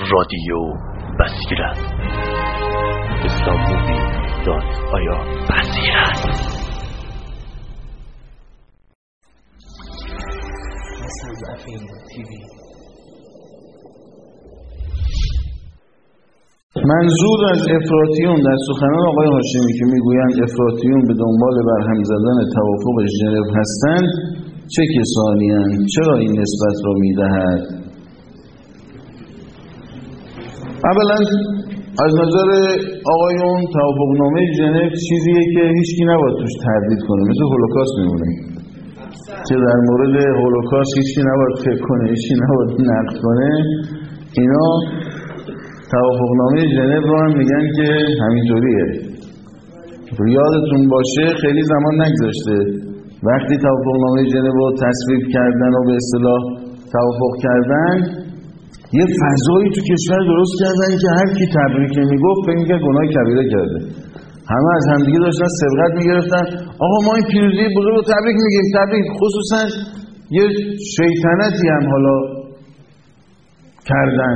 رادیو بصیرت islammovie.ir بصیرت منظور از افراطیون در سخنان آقای هاشمی که میگویند افراطیون به دنبال برهم زدن توافق ژنو هستند چه کسانی اند؟ چرا این نسبت را میدهد؟ اولا از نظر آقایون توافقنامه ژنو چیزیه که هیچکی نباید توش تردید کنه، مثل هولوکاست میمونه که در مورد هولوکاست هیچکی نباید فکر کنه، هیچکی نباید نقد کنه. اینا توافقنامه ژنو رو هم میگن که همینطوریه. یادتون باشه خیلی زمان نگذشته وقتی توافقنامه ژنو رو تصویب کردن و به اصطلاح توافق کردن، یه فضایی تو کشور درست کردن که هر کی تبریک میگفت فکر می‌کرد گناه کبیره کرده. همه از همدیگه داشتن سبقت میگرفتن، آقا ما این پیروزی بزرگ رو تبریک میگیم، تبریک. خصوصا یه شیطنتی هم حالا کردن.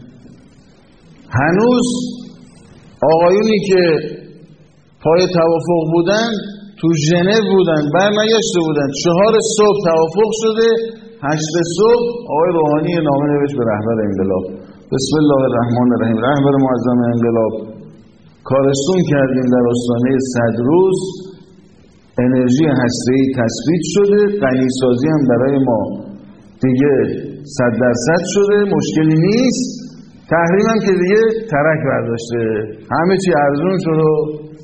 هنوز آقایونی که پای توافق بودن تو ژنو بودن، برنگشته بودن. 4 صبح توافق شده، 8 صبح آقای روحانی نامه نوشت به رهبر انقلاب: بسم الله الرحمن الرحیم، رهبر معظم انقلاب، کارستون کردیم در آستانه 100 روز، انرژی هسته‌ای تثبیت شده، غنیسازی هم برای ما دیگه 100% شده، مشکلی نیست، تحریم هم که دیگه ترک برداشته، همه چی ارزون شد و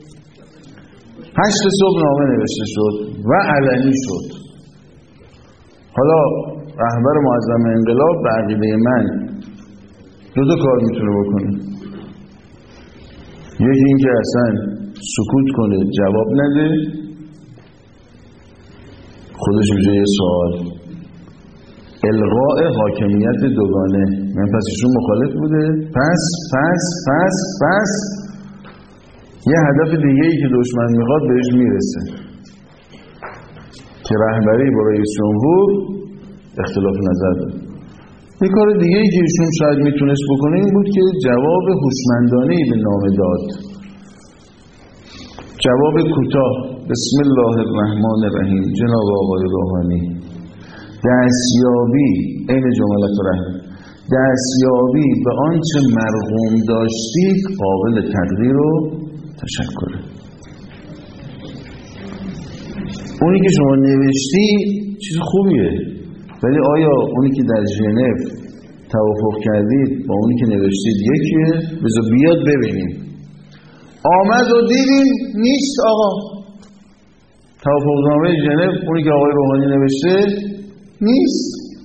8 صبح نامه نوشته شد و علنی شد. حالا رهبر معظم انقلاب به عقیده من 2 کار میتونه بکنه. یکی این که اصلا سکوت کنه، جواب نده، خودش بجای یه سوال الغاء حاکمیت دوگانه، من پس ایشون مخالف بوده، پس یه هدف دیگه ای که دشمن میخواد بهش میرسه که رهبری با رئیس جمهور اختلاف نظر داره. یه کار دیگه ای که ایشون شاید میتونست بکنه این بود که جواب هوشمندانه‌ای به نامه داد. جواب کوتاه: بسم الله الرحمن الرحیم جناب آقای روحانی، دستیابی این جملات رحم، دستیابی به آنچه مرغوم داشتید قابل تقدیر و تشکره. اونی که شما نوشتی چیز خوبیه، ولی آیا اونی که در ژنو توافق کردید با اونی که نوشتید یکیه؟ بذار بیاد ببینیم. آمد و دیدیم نیست آقا. توافقنامه ژنو اونی که آقای روحانی نوشته نیست.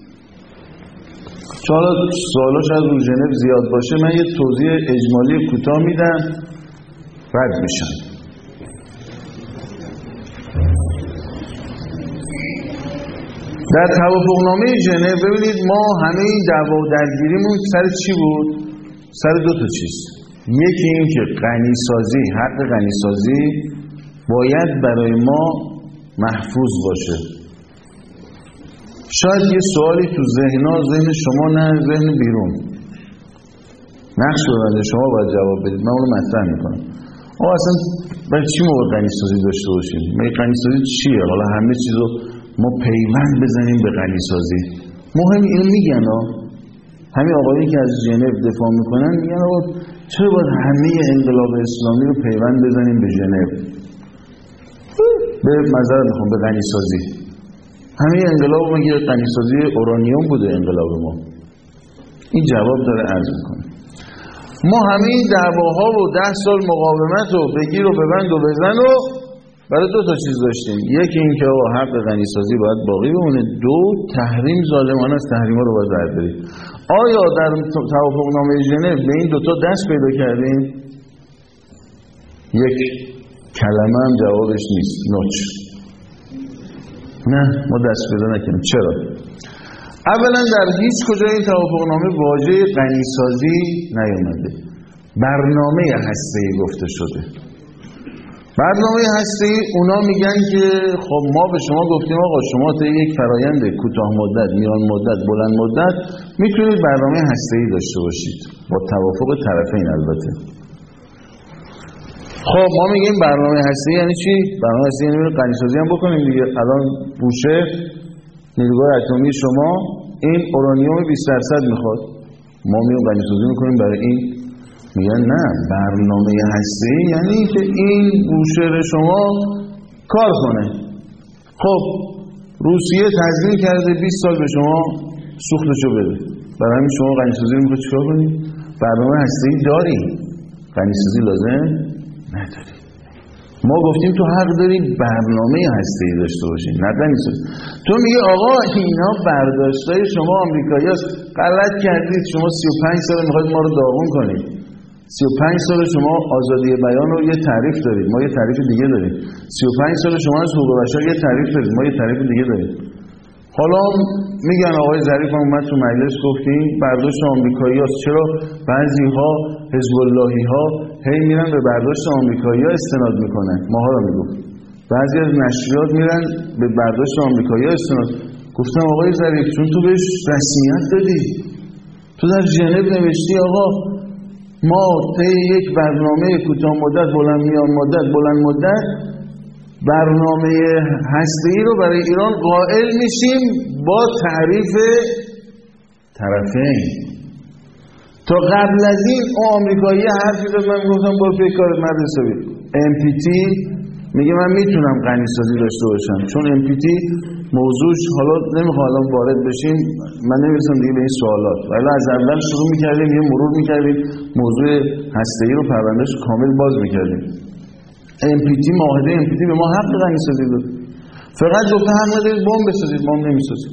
چون سوالاش از رو ژنو زیاد باشه من یه توضیح اجمالی کوتاه میدم رد میشم. در توافقنامه ژنو ببینید ما همه این دعوا و درگیریمون سر چی بود؟ سر 2 تا چیز. یکی این که غنیسازی، حق غنیسازی باید برای ما محفوظ باشه. شاید یه سوالی تو ذهن شما نه ذهن بیرون نقش دارنده، شما باید جواب بدید، من اونو مطرح میکنم. آقا اصلا برای چی ما باید غنیسازی داشته باشیم؟ غنیسازی چیه؟ حالا همه چیزو ما پیوند بزنیم به غنیسازی. مهم اینو میگن همین آقایی که از ژنو دفاع میکنن میگن آقا چرا باید همه انقلاب اسلامی رو پیوند بزنیم به ژنو؟ به معذرت میخوام به غنیسازی. همه انقلاب مگه غنیسازی اورانیوم بوده انقلاب ما؟ این جواب داره عرض میکنه. ما همه این دعواها و 10 سال مقاومت و بگیر و ببند و بزن و برای 2 تا چیز داشتیم. یکی این که حق غنیسازی باید باقی بمونه، 2 تحریم ظالمانه از تحریما رو باید برداریم. آیا در توافقنامه ژنو به این 2 تا دست پیدا کردیم؟ یک کلمه هم جوابش نیست، نوچ. نه ما دست پیدا نکنیم. چرا؟ اولا در هیچ کجا این توافقنامه واژه غنیسازی نیومده، برنامه هسته‌ای گفته شده. برنامه هسته‌ای اونا میگن که خب ما به شما گفتیم آقا شما تا یک فرایند کوتاه مدت، میان مدت، بلند مدت میتونید برنامه هسته‌ای داشته باشید با توافق طرفین البته. خب ما میگیم برنامه هسته‌ای یعنی چی؟ برنامه هسته‌ای یعنی غنی‌سازی هم بکنیم دیگه. الان بوشه نیروگاه اتمی شما این اورانیوم 20% میخواد، ما میایم غنی‌سازی میکنیم برای این. میگن نه، برنامه هسته‌ای یعنی که این بوشهر شما کار کنه. خب روسیه تضمین کرده 20 سال به شما سوختشو بده، برای همین شما غنی‌سازی رو میخواد چیکار کنی؟ برنامه هسته‌ای داری، غنی‌سازی لازم نداری. ما گفتیم تو حق داری برنامه هسته‌ای داشته باشی، نه غنی‌سازی. تو میگی آقا اینا برداشتای شما آمریکایی‌هاست، غلط کردید، شما 35 سال میخواید ما رو داغون کنید. 35 سال شما آزادی بیان رو یه تعریف دارید، ما یه تعریف دیگه داریم. 35 سال شما از حقوق بشر یه تعریف دارید، ما یه تعریف دیگه داریم. حالا میگن آقای ظریف هم اومد تو مجلس گفتیم برداشت آمریکایی‌هاست. چرا بعضی‌ها حزب اللهی‌ها هی میرن به برداشت آمریکایی‌ها استناد میکنن؟ ماها رو میگفت. بعضی از نشریات میرن به برداشت آمریکایی‌ها استناد. گفتم آقای ظریف چون تو بهش رسمیت دادی، تو در ژنو نوشتی آقا ما طی یک برنامه کوتاه مدت، بلند میان مدت، بلند مدت برنامه هسته‌ای رو برای ایران قائل میشیم با تعریف طرفین. تا قبل از این آمریکایی حرفی رو من گفتم برو پی کارت مرد حسابی. MPT میگه من میتونم غنی‌سازی داشته باشم، چون MPT موضوعش حالا نمیخوام الان وارد بشیم، من نمی‌رسم دیگه به این سوالات، ولی از اول شروع می‌کردیم یه مرور می‌کردیم موضوع هسته‌ای رو پروندهش کامل باز می‌کردیم. MPT معاهده MPT به ما حق غنی‌سازی داد، فقط گفته حق ندارید بمب بسازید، ما نمی‌سازیم.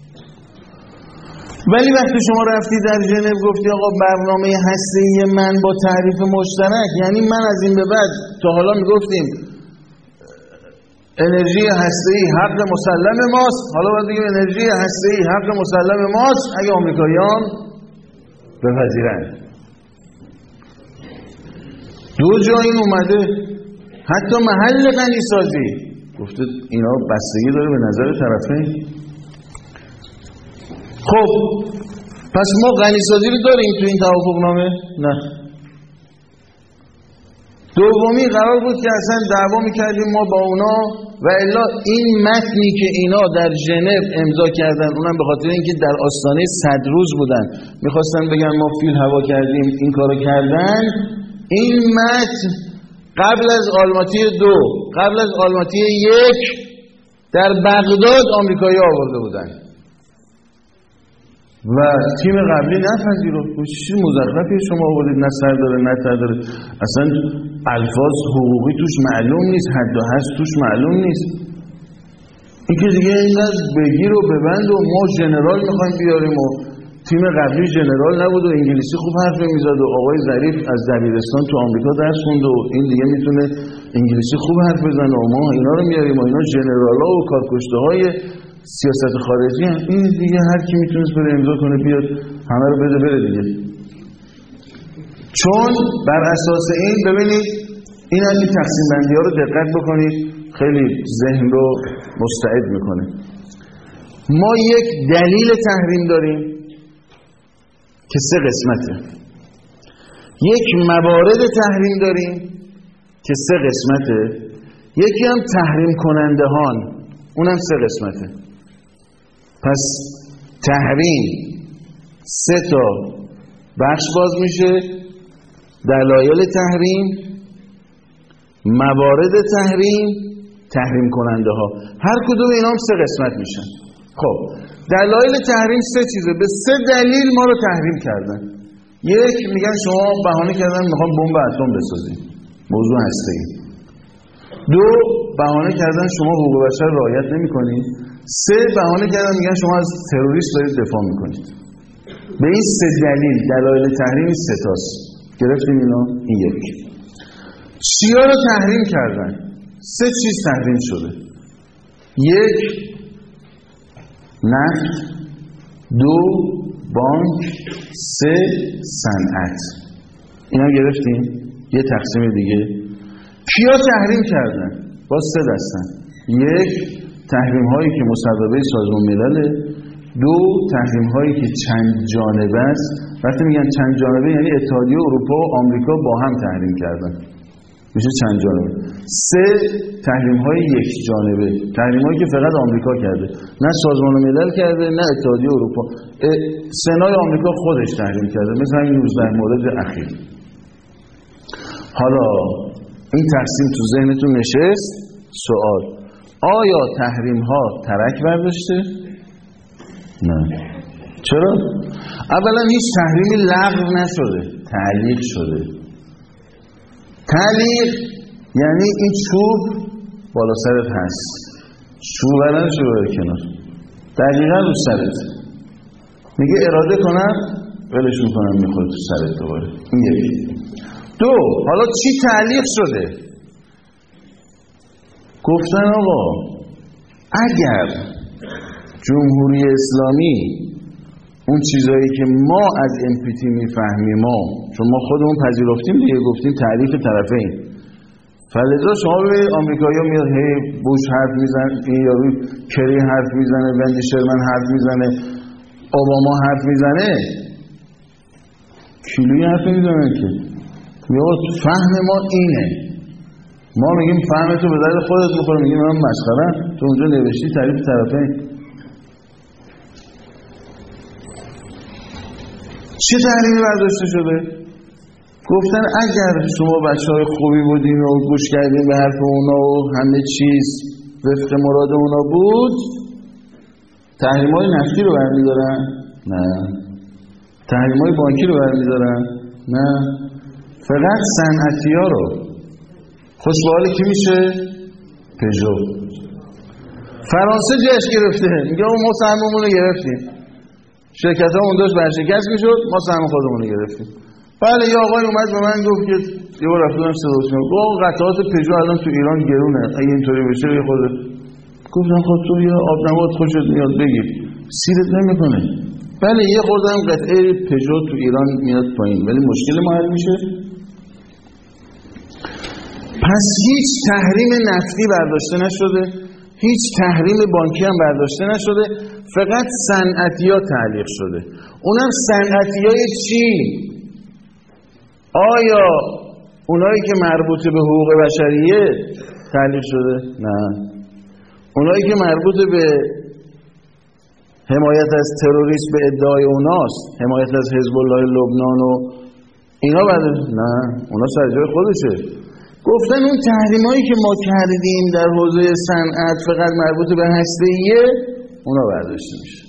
ولی وقتی شما رفتی در ژنو گفتی آقا برنامه هسته‌ای من با تعریف مشترک، یعنی من از این به بعد تا حالا میگفتیم انرژی هسته‌ای حق مسلم ماست، حالا باید بگیم انرژی هسته‌ای حق مسلم ماست اگه آمریکاییان بپذیرن. دو جا این اومده، حتی محل غنی‌سازی گفته اینا بستگی داره به نظر طرفین. خب پس ما غنی‌سازی رو داریم تو این توافقنامه؟ نه. دومی قرار بود که اصلا دعوا میکردیم ما با اونا و الا این متنی که اینا در ژنو امضا کردن، اونم به خاطر اینکه در آستانه 100 روز بودن میخواستن بگن ما فیل هوا کردیم این کارو کردن، این متن قبل از آلماتی 2 قبل از آلماتی 1 در بغداد آمریکایی آورده بودن و تیم قبلی نپذیرفت. چیز مزخرفی شما آوردید، نه سر داره نه تر داره، اصلا الفاظ حقوقی توش معلوم نیست، حد و حد توش معلوم نیست. این که دیگه اینقدر بگیر و ببند و ما ژنرال میخوایم بیاریم و تیم قبلی ژنرال نبود و انگلیسی خوب حرف میزد و آقای ظریف از دبیرستان تو آمریکا درس خوند و این دیگه میتونه انگلیسی خوب حرف بزنه و ما اینا رو میاریم و اینا ژنرال‌ها و کارکشته‌های سیاست خارجی هم. این دیگه هر کی میتونست بره امضا کنه بیاد همه رو بده بره دیگه. چون بر اساس این ببینید این از این تقسیم بندی ها رو دقت بکنید، خیلی ذهن رو مستعد میکنه. ما یک دلیل تحریم داریم که 3 قسمته، یک موارد تحریم داریم که 3 قسمته، یکی هم تحریم کننده هان اونم 3 قسمته. پس تحریم 3 تا بخش باز میشه: دلایل تحریم، موارد تحریم، تحریم کننده ها. هر کدوم اینا هم 3 قسمت میشن. خب دلایل تحریم 3 چیزه، به 3 دلیل ما رو تحریم کردن. یک، میگن شما بهانه کردن میخوام بمب اتم بسازید، موضوع هسته‌ای. 2، بهانه کردن شما حقوق بشر رعایت نمی‌کنید. 3، بهانه کردن میگن شما از تروریست دارید دفاع میکنید. به این 3 دلیل دلایل تحریم 3 تاست. گرفتیم اینا؟ این یک. چیا رو تحریم کردن؟ 3 چیز تحریم شده. 1، نفت. 2، بانک. 3، صنعت. اینا گرفتیم؟ یه تقسیم دیگه. کیا تحریم کردن؟ با 3 دستن. 1 تحریم هایی که مصوبه سازمان ملله، 2 تحریم هایی که چند جانبه است. وقتی میگن چند جانبه یعنی اتحادیه اروپا و آمریکا با هم تحریم کردن، میشه چند جانبه. 3 تحریم های یک جانبه، تحریم هایی که فقط آمریکا کرده، نه سازمان ملل کرده نه اتحادیه اروپا. سنای آمریکا خودش تحریم کرده، مثل همین 19 مورد اخیر. حالا این تقسیم تو ذهنتون نشست. سوال: آیا تحریم ها ترک برداشته؟ نه. چرا؟ اولا هیچ تحریمی لغو نشده، تعلیق شده. تعلیق یعنی این چوب بالا سرت هست، چوب برن شده کنار، دقیقا رو سرت، میگه اراده کنم ولش میکنم میخوره تو سرت دوباره. این 1. 2 حالا چی تعلیق شده؟ گفتن آقا اگر جمهوری اسلامی اون چیزایی که ما از NPT میفهمیم، چون ما خودمون پذیرفتیم دیگه، گفتیم تعریف طرفین، فلذا شما ببینید آمریکایی‌ها میاد هی بوش حرف میزنه، این یارو کری حرف میزنه، وندی شرمن حرف میزنه، اوباما حرف میزنه، کیلویی حرف میزنه که یا فهم ما اینه. ما میگیم فهم تو به درد خودت میخوره، میگیم من مسخره، تو اونجا نوشتی تعریف طرفین. چه تحریمی برداشته شده؟ گفتن اگر شما بچهای خوبی بودین و گوش کردین به حرف اونا و همه چیز وفق مراد اونا بود، تحریم‌های نفتی رو برمی‌دارن؟ نه. تحریم‌های بانکی رو برمی‌دارن؟ نه. فقط صنعتی‌ها رو. خوشبال کی میشه؟ پژو. فرانسه جشن گرفته، میگه ما سهممون رو گرفتیم. شرکت ها اون داشت برشکست میشد، ما سهم خودمون رو گرفتیم. بله یه آقای اومد به من گفت که یه بار رفتم صداش میگم گفت قطعات پژو الان تو ایران گرونه، اگه اینطوری بشه یه خودت. گفتم خب تو یه آب نبات خوشت میاد بگیر، سیرت نمیکنه. بله یه خورده هم قطعه پژو تو ایران میاد پایین، ولی مشکل ما حل میشه. پس هیچ تحریم نفتی برداشته نشده، هیچ تحریم بانکی هم برداشته نشده، فقط صنعتی‌ها تعلیق شده. اونم صنعتی‌های چی؟ آیا اونایی که مربوط به حقوق بشریه تعلیق شده؟ نه. اونایی که مربوط به حمایت از تروریسم به ادعای اوناست، حمایت از حزب الله لبنان و اینا نه، اونا سر جای خودشه. گفتن اون تحریمایی که ما کردیم در حوزه صنعت فقط مربوط به هسته‌ایه، اونا برداشته میشه.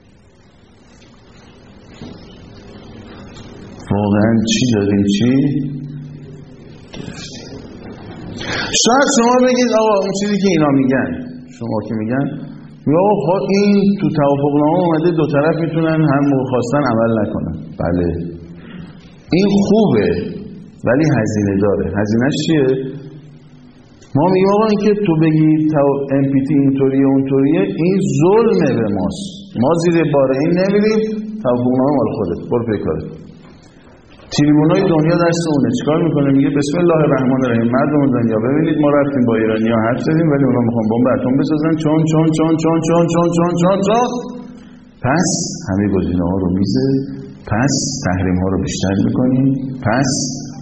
واقعا چی داریم چی؟ گرفتیم. شاید شما بگید آقا اون چیزی که اینا میگن، شما که میگن یا خب این تو توافقنامه اومده دو طرف میتونن هم خواستن عمل نکنن. بله این خوبه ولی هزینه داره. هزینه‌اش چیه؟ ما میگیم آقا این که تو بگی NPT اینطوریه اونطوریه، این ظلمه به ماست، ما زیر بار این نمیریم، توافقنامه مال خودت، برو پی کارت. تریبونای دنیا دست اونه، چیکار میکنه؟ میگه بسم الله الرحمن الرحیم، مردم دنیا ببینید ما رفتیم با ایرانی‌ها حرف زدیم ولی اونا میخوان بمب اتم بسازن، چون پس همه گزینه‌ها رو میزه، پس تحریم‌ها رو بیشتر میکنیم. پس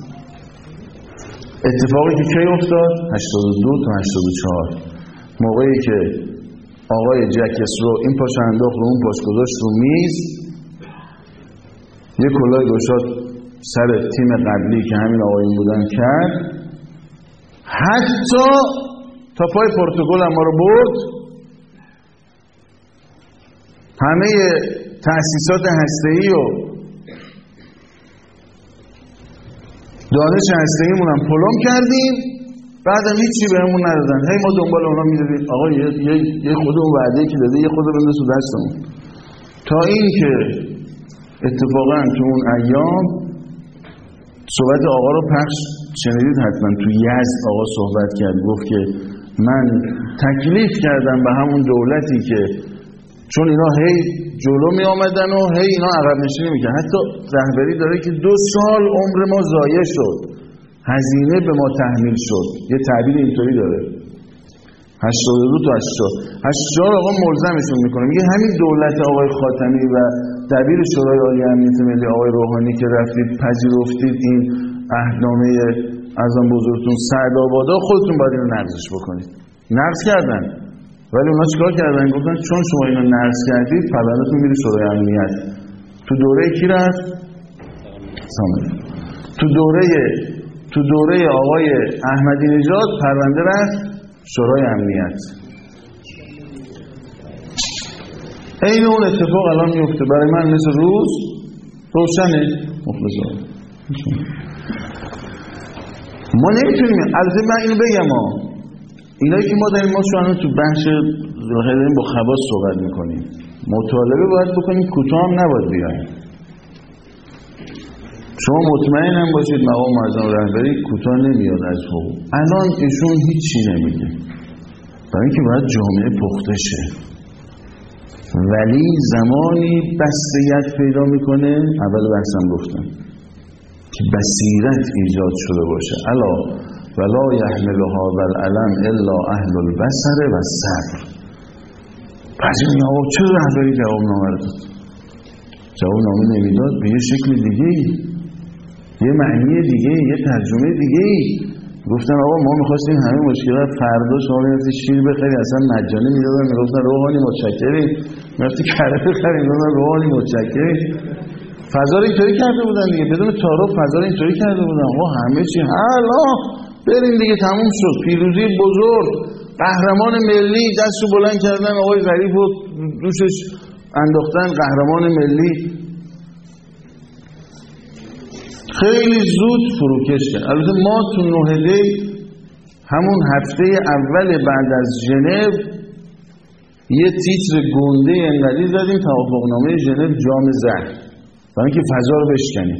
اتفاقی که کی افتاد؟ 82 تا 84 موقعی که آقای جک اسرو این پاشو انداخت رو اون پاش گذاشت رو میز، یه کلاه گشاد سر تیم قبلی که همین آقایون بودن کرد، حتی تا پای پروتکل هم ما رو برد. همه تأسیسات هسته‌ای و دانش هسته‌ایمون هم پلم کردیم، بعدم هیچی بهمون ندادن. هی ما دنبال اونا می‌دویم آقا یه خود اون وعده‌ای که داده یه خود بنده تو دستمون. تا این که اتفاقا تو اون ایام صحبت آقا رو پخش شنیدید حتما، تو یزد آقا صحبت کرد، گفت که من تکلیف کردم به همون دولتی که چون اینا هی جلو می آمدن و هی اینا عقب نشینی میکنن، حتی رهبری داره که 2 سال عمر ما ضایع شد، هزینه به ما تحمیل شد. یه تعبیر اینطوری داره 82 تا 80 آقا ملزمشون میکنه، میگه همین دولت آقای خاتمی و دبیر شورای عالی امنیت ملی آقای روحانی که رفتید پذیرفتید این عهدنامه اعظم بزرگتون سعدآبادا، خودتون باید اینو نقضش بکنید. نقض کردن، ولی اونا چیکار کردن؟ گفتن چون شما اینو نقض کردید پروندهتون میره شورای امنیت. تو دوره کی رفت؟ تو دوره آقای احمدی نژاد پرونده رفت شورای امنیت. این اون اتفاق الان میفته برای من مثل روز روشنه. مخلصان ما نمیتونیم، البته من اینو بگم اینایی که ما داریم، ما شما تو بخش ظاهر داریم با خواص صحبت میکنیم، مطالبه باید بکنیم، کوتاه هم نباید بیایم. شما مطمئن هم باشید مقام معظم رهبری کوتاه نمیاد از حقوق. الان ایشون هیچی نمیگه برای اینکه باید جامعه پخته شه، ولی زمانی بصیرت پیدا میکنه، اول بحثم گفتم که بصیرت ایجاد شده باشه. الا ولا یحملها والعلم الا اهل البصر و الصبر. بعضی میگن آقا چرا رهبری جواب نامه رو داد؟ جواب نامه نمیداد به یه شکل دیگه، یه معنی دیگه، یه ترجمه دیگه. گفتن آقا ما می‌خواستیم همه مشکلات فردا شما می‌رفتی شیر بخری اصلا مجانی میدادن، میگفتن روحانی متشکریم، می‌رفتی کره بخری میگفتن روحانی متشکریم. فضا رو اینطوری کرده بودن دیگه، بدون تعارف فضا رو اینطوری کرده بودن آقا همه چی حالا بریم دیگه تموم شد. پیروزی بزرگ، قهرمان ملی دستو بلند کردن، آقای ظریف رو دوشش انداختن قهرمان ملی. خیلی زود فروکش کرد. البته ما تو 9 دی همون هفته اول بعد از ژنو یه تیتر گنده انقدی زدیم توافقنامه ژنو جام زهر، برای اینکه فضا رو بشکنیم.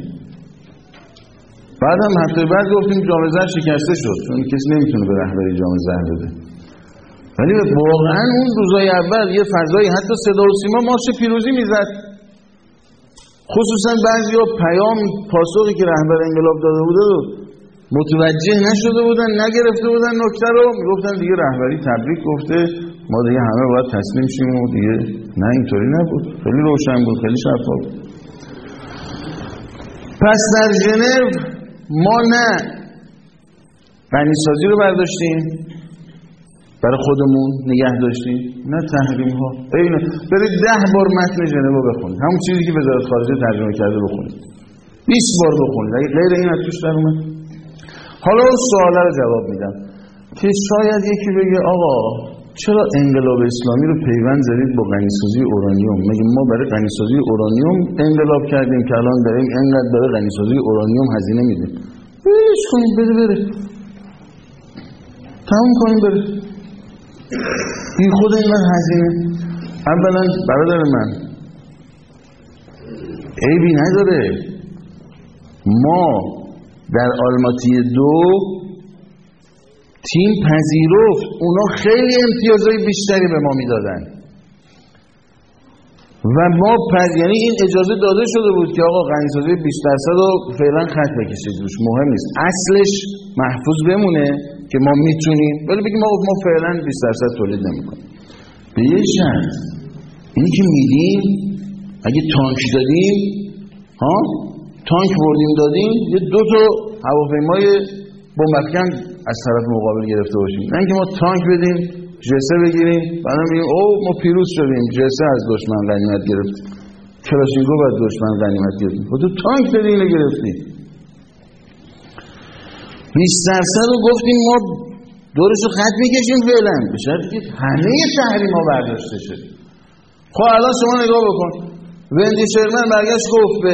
بعدم هفته بعد گفتیم جام زهر شکسته شد، چون کسی نمیتونه به رهبری جام زهر بده. ولی واقعا اون روزای اول یه فضایی حتی صدا و سیما مارش پیروزی میزد، خصوصا بعضیا پیام پاسخی که رهبر انقلاب داده بوده رو متوجه نشده بودن، نگرفته بودن نکته رو، میگفتن دیگه رهبری تبریک گفته، ما دیگه همه باید تسلیم شیم و دیگه. نه اینطوری نبود، خیلی روشن بود، خیلی شفاف. پس در ژنو ما نه غنیسازی رو برداشتیم برای خودمون نگه داشتیم، نه تحریم ها. برید 10 بار متن ژنو رو بخونید، همون چیزی که وزارت خارجه ترجمه کرده بخونید، 20 بار بخونید، اگه غیر این از توش در اومد. حالا اون سوالا رو جواب میدم که شاید یکی بگه آقا چرا انقلاب اسلامی رو پیوند زدید با غنیسازی اورانیوم؟ مگه ما برای غنیسازی اورانیوم انقلاب کردیم که الان داریم اینقدر برای غنیسازی اورانیوم هزینه میدیم؟ ولش کنید بره تموم کنیم بره، این خود اینقدر هزینه. اولا برادر من عیبی نداره، ما در آلماتی 2 تیم پذیرفت، اونا خیلی امتیازهای بیشتری به ما میدادن و ما یعنی این اجازه داده شده بود که آقا غنیسازی 20% رو فعلا خط بکشید روش، مهم نیست، اصلش محفوظ بمونه که ما میتونیم، ولی بگیم آقا ما فعلا 20% تولید نمیکنیم. به یه شرط، اینی که میدیم اگه تانک دادیم تانک بردیم دادیم، یه 2 تا هواپیمای بمب افکن از طرف مقابل گرفته باشیم، نه اینکه ما تانک بدیم جسه بگیریم بعدا میگیم او ما پیروز شدیم، جسه از دشمن غنیمت گرفتیم، کلاشینکوف از دشمن غنیمت گرفتیم، تو تانک بدی اینو گرفتی. 20% رو گفتیم ما دورشو خط میکشیم فعلا، به شرطی که همه تحریم ها برداشته شد. خب الان شما نگاه بکن، وندی شرمن برگشت گفت به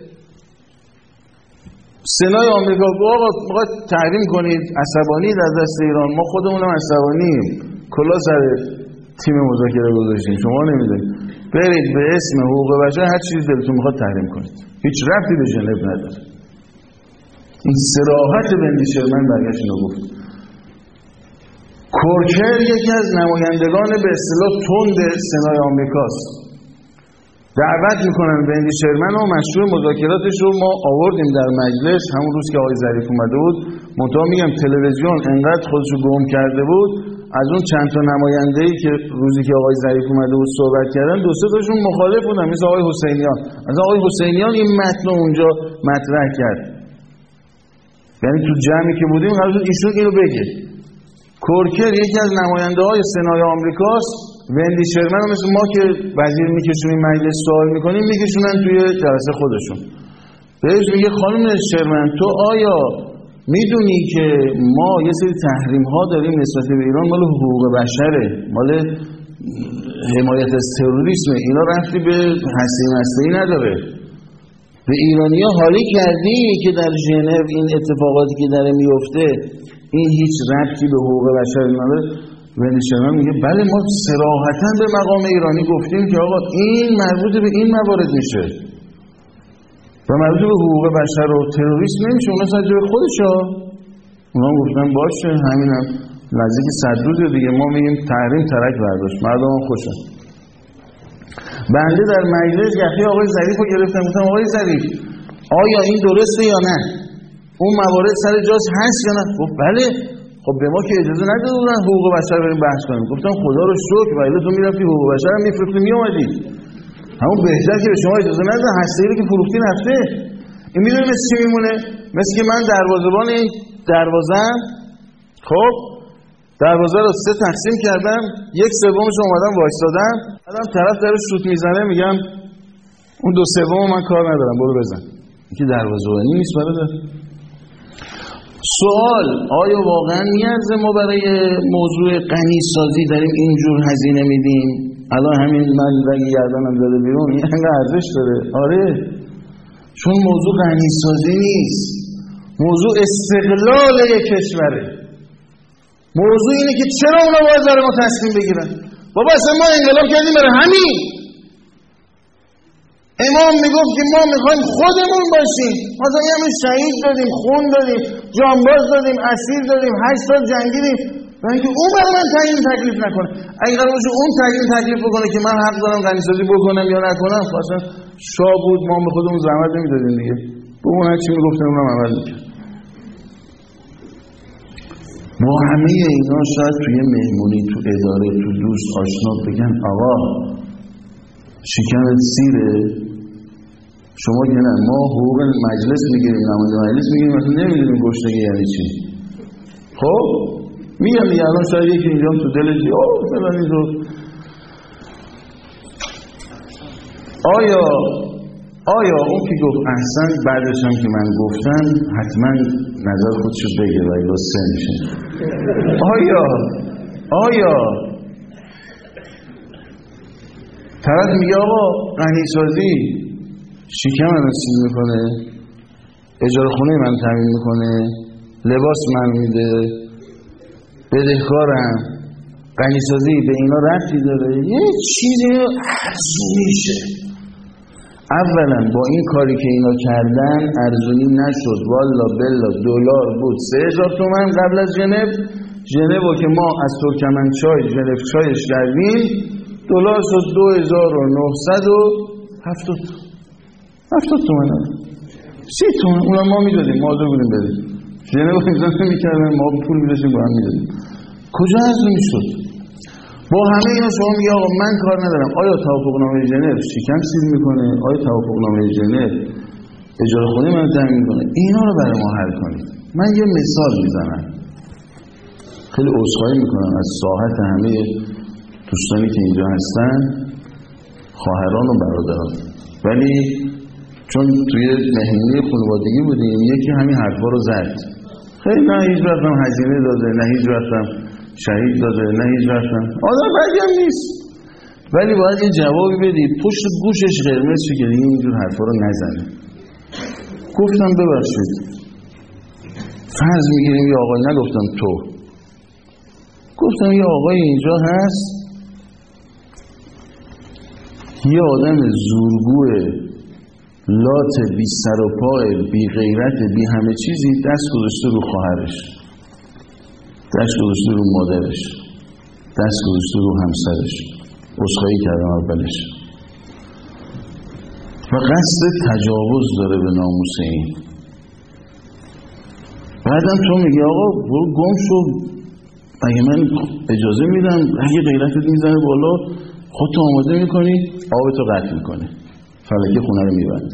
سنای آمریکا آقا میخواد تحریم کنید، عصبانید از دست ایران، ما خودمونم عصبانیم، کلا سر تیم مذاکره گذاشتیم، شما نمیدونید، برید به اسم حقوق بشر هر چیزی دلتون میخواد تحریم کنید، هیچ ربطی به ژنو نداره. این صراحت وندی شرمن برگشت اینو گفت. کورکر یکی از نمایندگان به اصطلاح تند سنای آمریکاست، دعوت میکنن وندی شرمن و مشروع مذاکراتش رو ما آوردیم در مجلس، همون روز که آقای ظریف اومده بود منتها میگم تلویزیون انقدر خودشو گم کرده بود، از اون چند تا نماینده‌ای که روزی که آقای ظریف اومده بود صحبت کردن، دو سه تاشون مخالف بودن، مثل آقای حسینیان. از آقای حسینیان این متن اونجا مطرح کرد، یعنی تو جمعی که بودیم قرار شد ایشون اینو بگه. کورکر یکی از نماینده‌های سنای آمریکاست، وندی شرمن رو مثل ما که وزیر میکشونیم مجلس سوال میکنیم میکشونن توی جلسه خودشون. بهش میگه خانم شرمن تو آیا میدونی که ما یه سری تحریم ها داریم نسبت به ایران، مال حقوق بشره، مال حمایت از تروریسم، اینا رفتی به هسته‌ای نداره. به ایرانی‌ها حالی کردی که در ژنو این اتفاقاتی که داره میفته این هیچ ربطی به حقوق بشر نداره. ونیشنان میگه بله ما صراحتاً به مقام ایرانی گفتیم که آقا این مربوط به این موارد میشه و مربوط به حقوق بشر و تروریسم نمیشه، اونا سر جای خودشا. اونا گفتن باشه همینم نزدیک 100 روز دیگه ما میگیم تحریم ترک برداشت، مردم هم خوشن. بنده در مجلس یخی آقای ظریف رو گرفتم، گفتم آقای ظریف آیا این درسته یا نه؟ اون موارد سر جاش هست یا نه؟ گفت بله. خب به ما که اجازه نداده بودن حقوق بشر بریم بحث کنیم. گفتم خدا رو شکر، ولی تو میرفتی حقوق بشر هم میفروختی میومدی. همون بهتر که به شما اجازه ندادن، هسته‌ای رو که فروختی رفته. این میدونی مثل چی میمونه؟ مثل که من دروازه‌بان این دروازه‌ام، خب دروازه رو 3 تقسیم کردم، 1/3 اومدم وایسادم، بعدم طرف داره شوت میزنه، میگم اون 2/3 من کار ندارم برو بزن. این که دروازه‌بانی نیست برادر. سوال آیا واقعا میارزه ما برای موضوع غنی سازی داریم اینجور هزینه میدیم؟ الان همین من رگی گردنم داره بیرون، این انقدر ارزش داره؟ آره، چون موضوع غنی سازی نیست، موضوع استقلال یک کشوره. موضوع اینه که چرا اونا باید برای ما تصمیم بگیرن؟ بابا اصلا ما انقلاب کردیم برای همین. امام میگفت که ما میخوایم خودمون باشیم. مثلا یه همین شهید دادیم، خون دادیم، جانباز دادیم، اسیر دادیم، 8 سال جنگیدیم، برای اینکه اون برای من تعیین تکلیف نکنه. اگه قرار باشه اون تعیین تکلیف بکنه که من حق دارم غنی‌سازی بکنم یا نکنم، اصلا شاه بود ما به خودمون زحمت نمیدادیم دیگه. به اون هر چی میگفتن اونم عمل میکرد. با همه اینا شاید توی مهمونی، تو اداره، تو دوست، آشنا بگن آقا شکمت سیره، شما که نه ما حقوق مجلس میگیریم، نماینده مجلس میگیریم، مثلا نمیدونیم گشنگی یعنی چی. خب میگم دیگه الان شاید یکی اینجا تو دلش دیگه مثلا اینطور. آیا اون که گفت احسن بعدش هم که من گفتم حتما نظر خودشو بگه و ایلا سه میشه. آیا طرف میگه آقا غنی‌سازی شکم من سیز میکنه، اجاره خونه من تامین میکنه، لباس من میده، بدهکارم، غنی‌سازی به اینا ربطی داره، یه چیزی ارزونیشه. اولا با این کاری که اینا کردن ارزونی نشد، والا بلا دلار بود 3000 تومان قبل از ژنو که ما از ترکمنچای ژنو چایش کردیم دلار شد 2970 تومان 30 تومان. اونا ما میدادیم، ما حاضر بودیم بدیم. ژنو امضا نمی‌کردن، ما پول می‌داشتیم با هم میدادیم. کجا ارزونی شد؟ با همه اینا شما میگه آقا من کار ندارم. آیا توافقنامه ژنو شکم سیل میکنه؟ آیا توافقنامه ژنو اجاره خونه من تامین میکنه؟ اینا رو برای ما حل کنید. من یه مثال میزنم، خیلی عذرخواهی میکنم از ساحت همه دوستانی که اینجا هستن، خواهران و برادران، ولی چون توی مهمونی خانوادگی بودیم یکی همین حرفا رو زد. خیلی نه هیچ وقتم هزینه داده، نه هیچ وقتم شهید داده، نه هیچ وقتم آدم بدی هم نیست، ولی باید یه جوابی بدی پشت گوشش قرمز شد که اینجور حرفا رو نزنه. گفتم ببخشید فرض میگیریم یه آقای، نگفتم تو، گفتم یه آقای اینجا هست یه آدم زورگوه لات بی سر و پای بی غیرت بی همه چیزی دست گذاشته رو خواهرش، دست گذاشته رو مادرش، دست گذاشته رو همسرش، عذرخواهی کردم اولش و قصد تجاوز داره به ناموس این. بعدم تو میگی آقا برو گم شو، اگه من اجازه میدم اگه غیرتت میزنه بالا خودتو آماده میکنی آبتو قطع میکنه، فلکه خونه رو میبنده.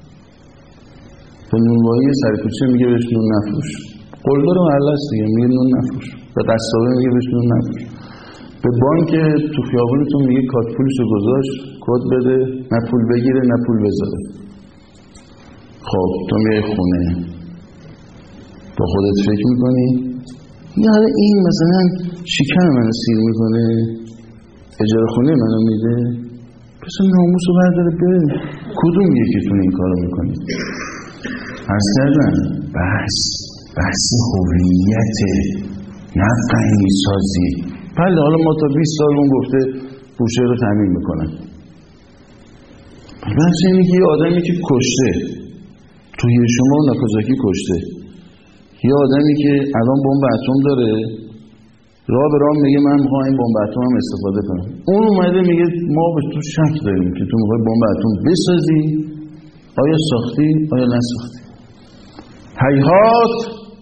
به نونوایی سرکوچه میگه بهش نون نفروش، قلدر محله است دیگه، میگه نون نفروش. به قصابه میگه بهش نون نفروش. به بانک تو خیابونتون میگه کارت پولشو گذاشت کد بده، نه پول بگیره نه پول بذاره. خب تو میای خونه با خودت فکر میکنی یاره این مثلا شکم منو سیر میکنه، اجاره خونه منو میده، پس ناموسو برداره بره. کدوم یکیتون این کارو میکنید؟ عرض کردن بحث هویت، نه غنی سازی. بله حالا ما تا 20 سال اون گفته بوشه رو تامین میکنن. بحث اینه که یه آدمی که کشته توی شما ناکازاکی کشته، یه آدمی که الان بمب اتم داره راه به راه میگه من میخوام این بمب اتم هم استفاده کنم، اون اومده میگه ما به تو شک داریم که تو میخوای بمب اتم بسازی، آیا ساختی آیا نساختی؟ هیهات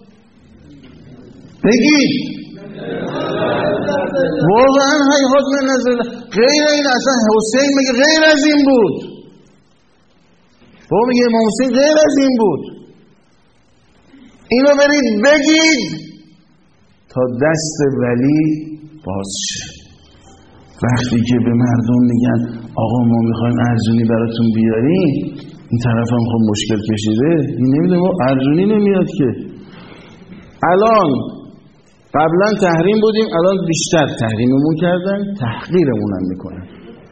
بگید واقعا هیهات من نظر غیر این، اصلا حسین میگه غیر از این بود، بابا میگه امام حسین غیر از این بود. اینو برید بگید تا دست ولی باز شه. وقتی که به مردم میگن آقا ما میخوایم ارزونی براتون بیاریم، این طرف هم خب مشکل کشیده، این نمیده ما ارزونی نمیاد که. الان قبلا تحریم بودیم، الان بیشتر تحریممون کردن، تحقیرمون هم میکنن.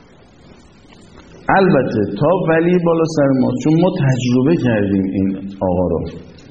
البته تا ولی بالا سر ما، چون ما تجربه کردیم این آقا رو،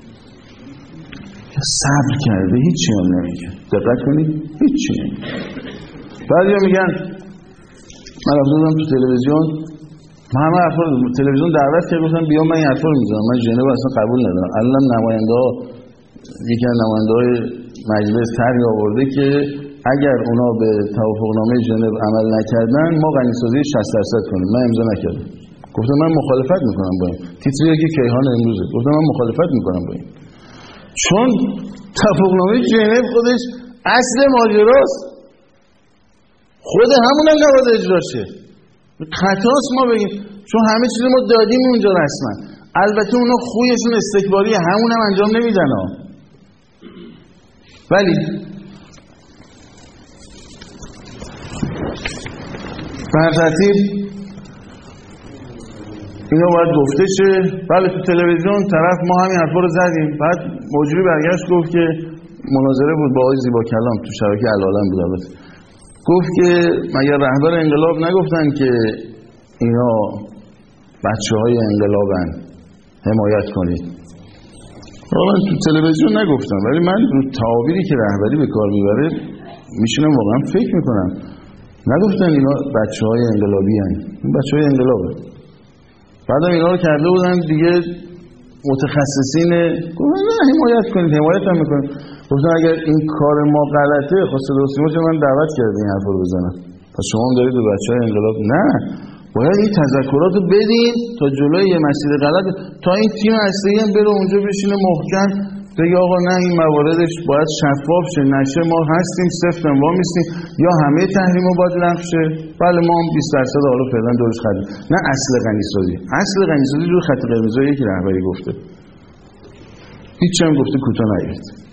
صبر کرده هیچی هم نمیگه. دقت کنید هیچی نمیگه. بعضیا میگن من رفته بودم تو تلویزیون، من همه حرفا رو تلویزیون دعوت کرد گفتم بیا من این حرفا رو میزنم، من ژنو اصلا قبول ندارم. الان نماینده ها، یکی از نماینده های مجلس طرحی آورده که اگر اونا به توافقنامه ژنو عمل نکردن ما غنیسازی 60% کنیم. من امضا نکردم، گفتم من مخالفت میکنم با این. تیتری که کیهان امروزه، گفتم من مخالفت میکنم با این، چون توافقنامه ژنو خودش اصل ماجراست، خود همون هم نباید اجرا شه. خطاست ما بگیم چون همه چیز ما دادیم اونجا رسما. البته اونا خویشون استکباریه، همون هم انجام نمیدن ها. ولی بر ترتیب اینا باید گفته شه. بله تو تلویزیون طرف ما همین حرفا رو زدیم، بعد مجری برگشت گفت که مناظره بود با آقای زیبا کلام تو شبکه العالم بود، البته گفت که مگر رهبر انقلاب نگفتن که اینا بچه‌های انقلابن حمایت کنید؟ واقعا تو تلویزیون نگفتم، ولی من رو تعابیری که رهبری به کار میبره میشونم واقعا فکر میکنم. نگفتن اینا بچه‌های انقلابی هن، این بچه‌های انقلابه. بعدم اینا رو کرده بودن دیگه متخصصین، گفتن نه حمایت کنید، حمایت هم میکنید. گفتن اگر این کار ما غلطه خواست درستی باشه من دعوت کردم این حرف رو بزنم، پس شما هم دارید به بچه‌های انقلاب. نه، باید این تذکرات رو بدین تا جلوی یه مسیر غلط، تا این تیم اصلی هم بره اونجا بشینه محکم بگه آقا نه این مواردش باید شفاف شه، نشه ما هستیم سفت وا میستیم، یا همه تحریما باید لغو شه. بله ما هم 20% حالا فعلا دورش خرید. نه اصل غنیسازی، اصل غنیسازی رو خط قرمزی که رهبری گفته، هیچ هم گفته کوتاه نگرفت.